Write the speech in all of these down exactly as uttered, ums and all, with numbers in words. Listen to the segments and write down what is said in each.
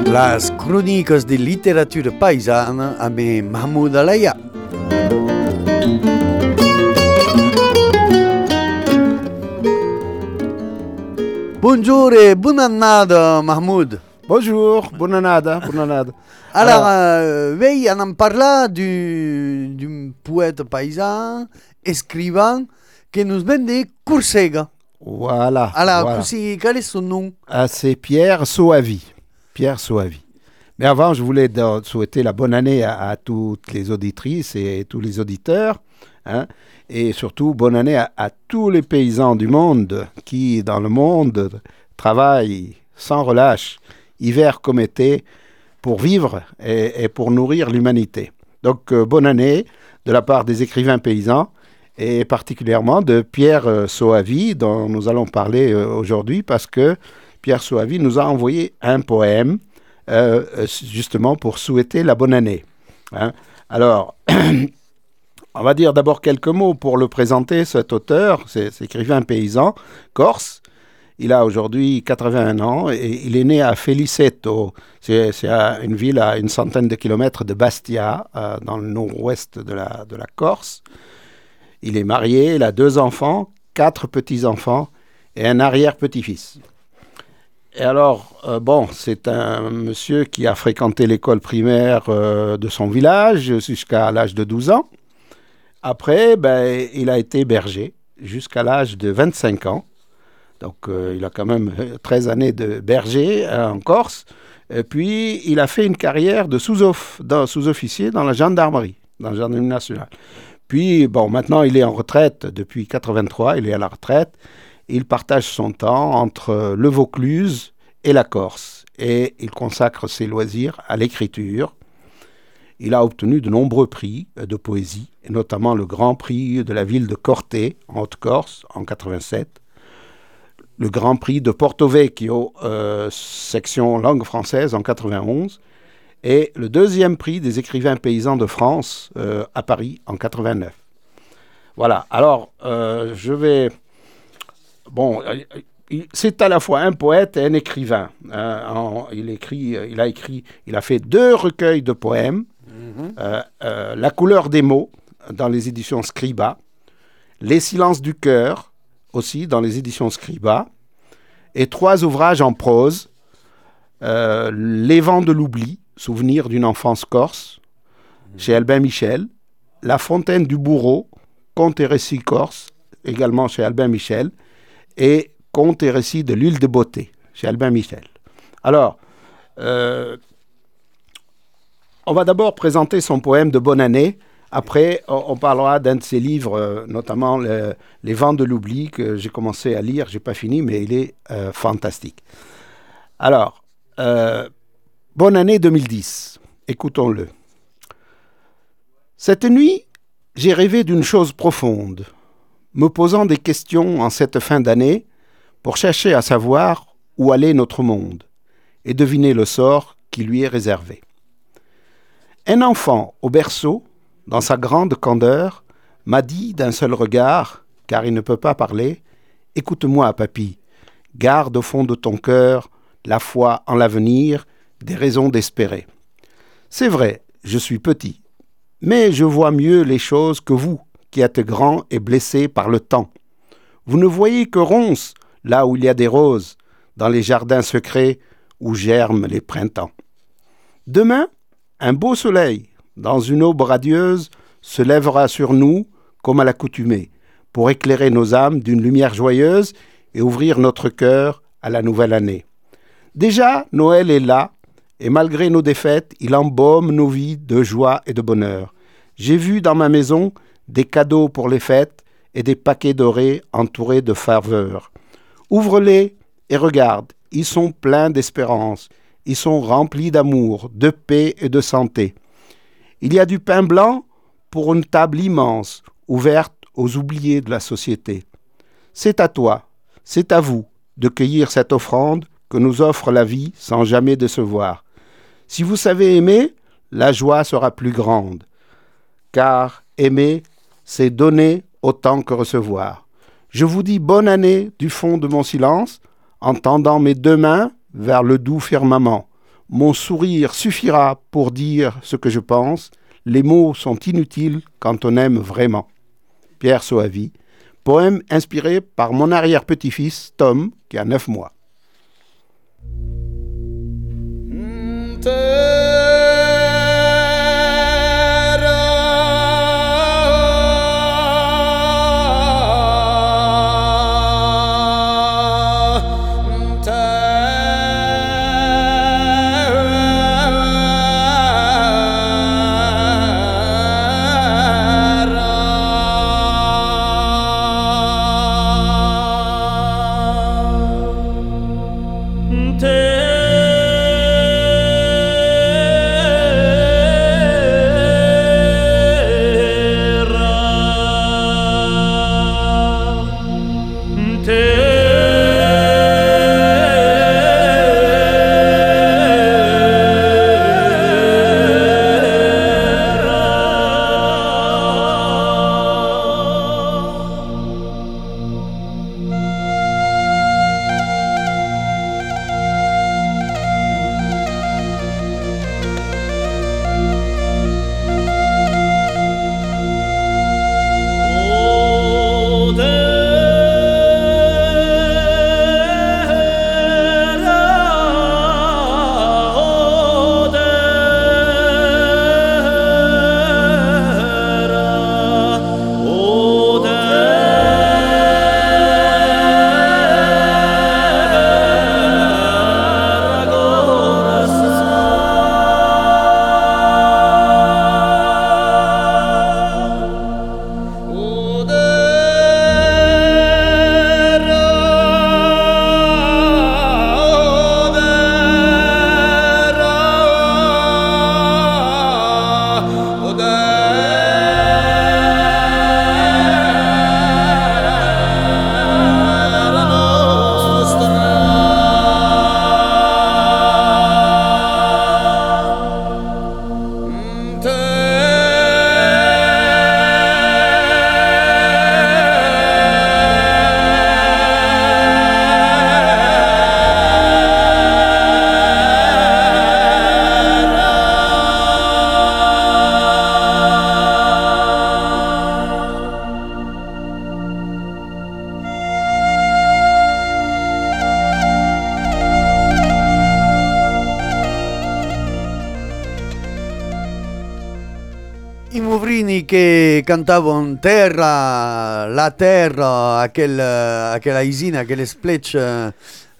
Las crónicas de literatura paisana avec Mahmoud Alaya. Bonjour et bonne année, Mahmoud. Bonjour, bonne année, bonne année. Alors, euh, oui, on en parla du, d'un poète paysan, écrivain, qui nous vient de Corsega. Voilà. Alors, voilà. Così, quel est son nom? Ah, c'est Pierre Soavi. Pierre Soavi. Mais avant, je voulais de, souhaiter la bonne année à, à toutes les auditrices et tous les auditeurs. Hein, et surtout, bonne année à, à tous les paysans du monde qui, dans le monde, travaillent sans relâche, hiver comme été, pour vivre et, et pour nourrir l'humanité. Donc, euh, bonne année de la part des écrivains paysans et particulièrement de Pierre euh, Soavi, dont nous allons parler euh, aujourd'hui, parce que Pierre Soavi nous a envoyé un poème euh, justement pour souhaiter la bonne année. Hein. Alors, on va dire d'abord quelques mots pour le présenter, cet auteur, cet écrivain paysan corse. Il a aujourd'hui quatre-vingt-un ans et il est né à Feliceto. C'est, c'est une ville à une centaine de kilomètres de Bastia, euh, dans le nord-ouest de la, de la Corse. Il est marié, il a deux enfants, quatre petits-enfants et un arrière-petit-fils. Et alors, euh, bon, c'est un monsieur qui a fréquenté l'école primaire euh, de son village jusqu'à l'âge de douze ans. Après, ben, il a été berger jusqu'à l'âge de vingt-cinq ans. Donc, euh, il a quand même treize années de berger euh, en Corse. Et puis, il a fait une carrière de sous-off, dans, sous-officier dans la gendarmerie, dans la gendarmerie nationale. Puis, bon, maintenant, il est en retraite depuis quatre-vingt-trois, il est à la retraite. Il partage son temps entre le Vaucluse et la Corse. Et il consacre ses loisirs à l'écriture. Il a obtenu de nombreux prix de poésie, et notamment le Grand Prix de la ville de Corté, en Haute-Corse, en quatre-vingt-sept. Le Grand Prix de Porto Vecchio, euh, section langue française, en quatre-vingt-onze. Et le deuxième prix des écrivains paysans de France, euh, à Paris, en quatre-vingt-neuf. Voilà, alors, euh, je vais... Bon, c'est à la fois un poète et un écrivain. Euh, en, il, écrit, il, a écrit, il a fait deux recueils de poèmes. Mm-hmm. euh, euh, La couleur des mots, dans les éditions Scriba. Les silences du cœur, aussi, dans les éditions Scriba. Et trois ouvrages en prose. Euh, Les vents de l'oubli, souvenir d'une enfance corse, mm-hmm. chez Albin Michel. La fontaine du bourreau, contes et récits corse, également chez Albin Michel. Et Contes et récits de l'île de Beauté, chez Albin Michel. Alors, euh, on va d'abord présenter son poème de bonne année. Après, on, on parlera d'un de ses livres, euh, notamment le, Les vents de l'oubli, que j'ai commencé à lire, je n'ai pas fini, mais il est euh, fantastique. Alors, euh, bonne année deux mille dix, écoutons-le. Cette nuit, j'ai rêvé d'une chose profonde, me posant des questions en cette fin d'année pour chercher à savoir où allait notre monde et deviner le sort qui lui est réservé. Un enfant au berceau, dans sa grande candeur, m'a dit d'un seul regard, car il ne peut pas parler, « Écoute-moi, papy, garde au fond de ton cœur la foi en l'avenir, des raisons d'espérer. C'est vrai, je suis petit, mais je vois mieux les choses que vous, qui êtes grand et blessé par le temps. Vous ne voyez que ronces, là où il y a des roses, dans les jardins secrets où germent les printemps. Demain, un beau soleil, dans une aube radieuse, se lèvera sur nous, comme à l'accoutumée, pour éclairer nos âmes d'une lumière joyeuse et ouvrir notre cœur à la nouvelle année. Déjà, Noël est là, et malgré nos défaites, il embaume nos vies de joie et de bonheur. J'ai vu dans ma maison des cadeaux pour les fêtes et des paquets dorés entourés de faveurs. Ouvre-les et regarde, ils sont pleins d'espérance, ils sont remplis d'amour, de paix et de santé. Il y a du pain blanc pour une table immense, ouverte aux oubliés de la société. C'est à toi, c'est à vous de cueillir cette offrande que nous offre la vie sans jamais décevoir. Si vous savez aimer, la joie sera plus grande, car aimer, c'est donner autant que recevoir. Je vous dis bonne année du fond de mon silence, en tendant mes deux mains vers le doux firmament. Mon sourire suffira pour dire ce que je pense. Les mots sont inutiles quand on aime vraiment. Pierre Soavi, poème inspiré par mon arrière-petit-fils Tom, qui a neuf mois. I Movrini che cantavano Terra, la terra, aquel, aquella isina, aquel splech eh,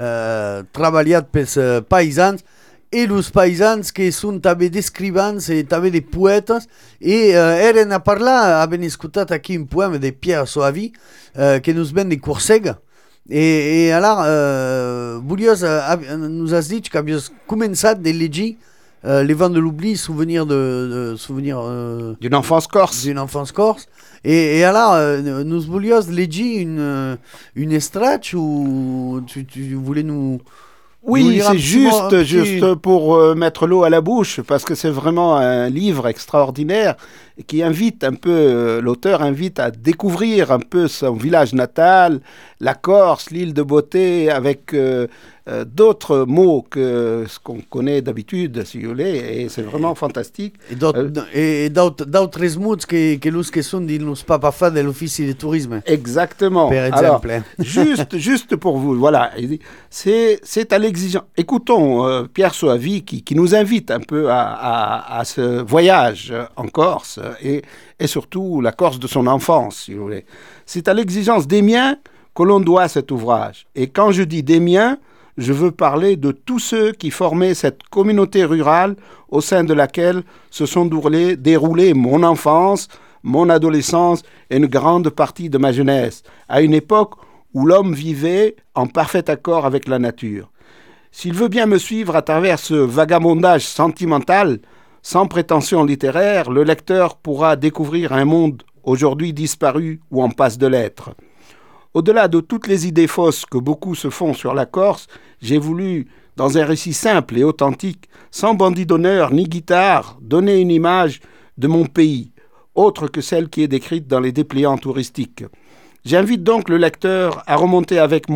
eh, travagliat pels eh, paisans, e los paisans que sunt també d'escrivans e també de poetes, e eh, eren a parlar, haben escutat aquí un poema de Pierre Soavi, eh, que nos ven de Corsega, e, e alors, eh, volios, eh, nos has dit que havies començat de llegir Euh, les vents de l'oubli, souvenir de, de souvenir euh, d'une enfance corse. D'une enfance corse. Et, et alors, euh, nous voulions légir une une estrach ou tu, tu voulais nous. Oui, c'est juste, petit... juste pour euh, mettre l'eau à la bouche, parce que c'est vraiment un livre extraordinaire qui invite un peu, euh, l'auteur invite à découvrir un peu son village natal, la Corse, l'île de beauté, avec euh, euh, d'autres mots que ce qu'on connaît d'habitude, si vous voulez, et c'est vraiment fantastique. Et d'autres, euh, et d'autres, d'autres mots que, que los que sont de los papas de l'office de tourisme. Exactement. Per exemple. Alors, juste, juste pour vous, voilà, c'est, c'est à l'exigence. Écoutons euh, Pierre Soavi qui, qui nous invite un peu à, à, à ce voyage en Corse et, et surtout la Corse de son enfance, si vous voulez. C'est à l'exigence des miens que l'on doit cet ouvrage. Et quand je dis des miens, je veux parler de tous ceux qui formaient cette communauté rurale au sein de laquelle se sont déroulées, déroulées mon enfance, mon adolescence et une grande partie de ma jeunesse, à une époque où l'homme vivait en parfait accord avec la nature. S'il veut bien me suivre à travers ce vagabondage sentimental, sans prétention littéraire, le lecteur pourra découvrir un monde aujourd'hui disparu ou en passe de l'être. Au-delà de toutes les idées fausses que beaucoup se font sur la Corse, j'ai voulu, dans un récit simple et authentique, sans bandit d'honneur ni guitare, donner une image de mon pays, autre que celle qui est décrite dans les dépliants touristiques. J'invite donc le lecteur à remonter avec moi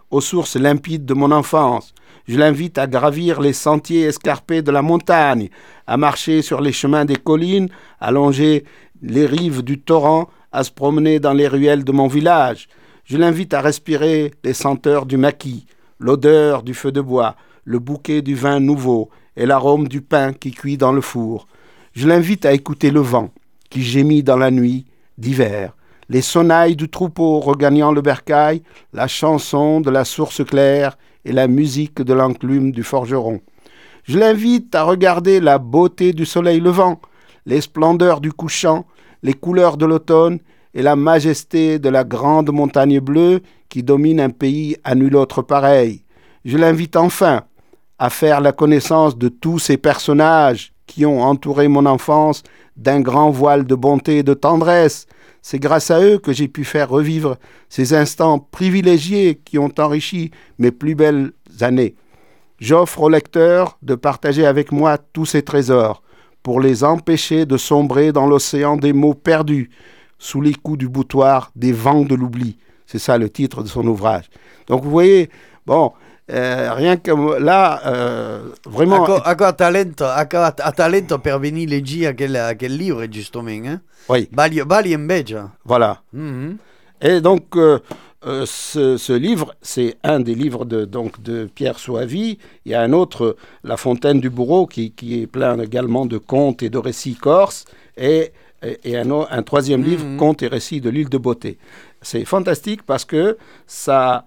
aux sources limpides de mon enfance. Je l'invite à gravir les sentiers escarpés de la montagne, à marcher sur les chemins des collines, à longer les rives du torrent, à se promener dans les ruelles de mon village. Je l'invite à respirer les senteurs du maquis, l'odeur du feu de bois, le bouquet du vin nouveau et l'arôme du pain qui cuit dans le four. Je l'invite à écouter le vent qui gémit dans la nuit d'hiver, les sonnailles du troupeau regagnant le bercail, la chanson de la source claire et la musique de l'enclume du forgeron. Je l'invite à regarder la beauté du soleil levant, les splendeurs du couchant, les couleurs de l'automne et la majesté de la grande montagne bleue qui domine un pays à nul autre pareil. Je l'invite enfin à faire la connaissance de tous ces personnages qui ont entouré mon enfance d'un grand voile de bonté et de tendresse. C'est grâce à eux que j'ai pu faire revivre ces instants privilégiés qui ont enrichi mes plus belles années. J'offre au lecteur de partager avec moi tous ces trésors pour les empêcher de sombrer dans l'océan des mots perdus sous les coups du boutoir des vents de l'oubli. C'est ça le titre de son ouvrage. Donc vous voyez, bon, euh, rien que là, euh, vraiment... A, a, a, talento, a, a talento per venire leggere aquel, aquel livre, justement. Hein? Oui. Bali, Bali invece. Voilà. Mm-hmm. Et donc, euh, euh, ce, ce livre, c'est un des livres de, donc, de Pierre Soavy. Il y a un autre, La Fontaine du Bourreau, qui, qui est plein également de contes et de récits corses. Et, et, et un, un troisième livre, mm-hmm. Contes et récits de l'île de Beauté. C'est fantastique parce que ça...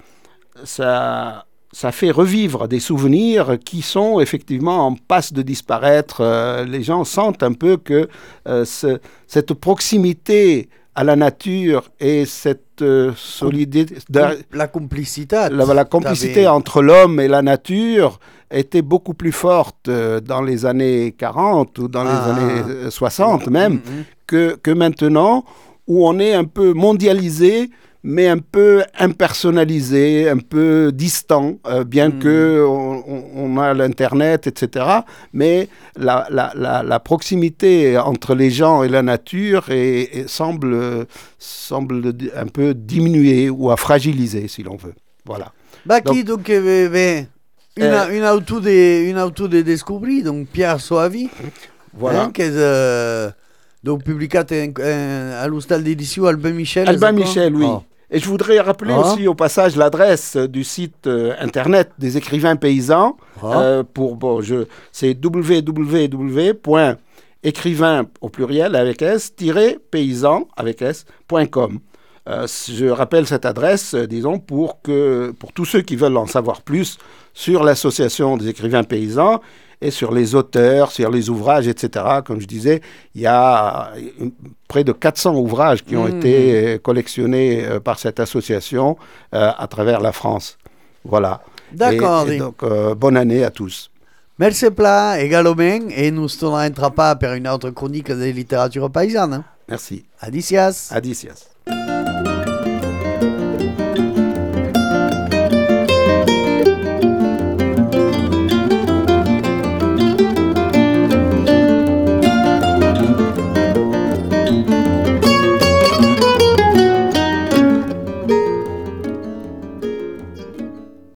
ça Ça fait revivre des souvenirs qui sont effectivement en passe de disparaître. Euh, les gens sentent un peu que euh, ce, cette proximité à la nature et cette euh, solidité... La complicité. La, la complicité entre l'homme et la nature était beaucoup plus forte euh, dans les années quarante ou dans ah, les années soixante même mm-hmm. que, que maintenant, où on est un peu mondialisé, mais un peu impersonnalisé, un peu distant, euh, bien mmh. qu'on on a l'Internet, et cetera. Mais la, la, la, la proximité entre les gens et la nature est, est, semble, semble un peu diminuer ou à fragiliser, si l'on veut. Voilà. Bah, donc, qui donc eh, eh, une, euh, une auto de une auto de découvrir, donc Pierre Soavy. Voilà. Hein, euh, donc publié à l'hostal d'édition Albin Michel. Albin Michel, oui. Oh. Et je voudrais rappeler ah. aussi au passage l'adresse du site euh, internet des écrivains paysans. Ah. Euh, pour, bon, je, c'est w w w point écrivain au pluriel avec s paysan avec s point com. Euh, je rappelle cette adresse, euh, disons, pour, que, pour tous ceux qui veulent en savoir plus sur l'association des écrivains paysans et sur les auteurs, sur les ouvrages, et cetera. Comme je disais, il y a près de quatre cents ouvrages qui ont mmh. été collectionnés euh, par cette association euh, à travers la France. Voilà. D'accord. Et, et donc, euh, bonne année à tous. Merci pla également, et nous ne reviendrons pas pour une autre chronique de littérature paysanne. Merci. Adicias. Adicias.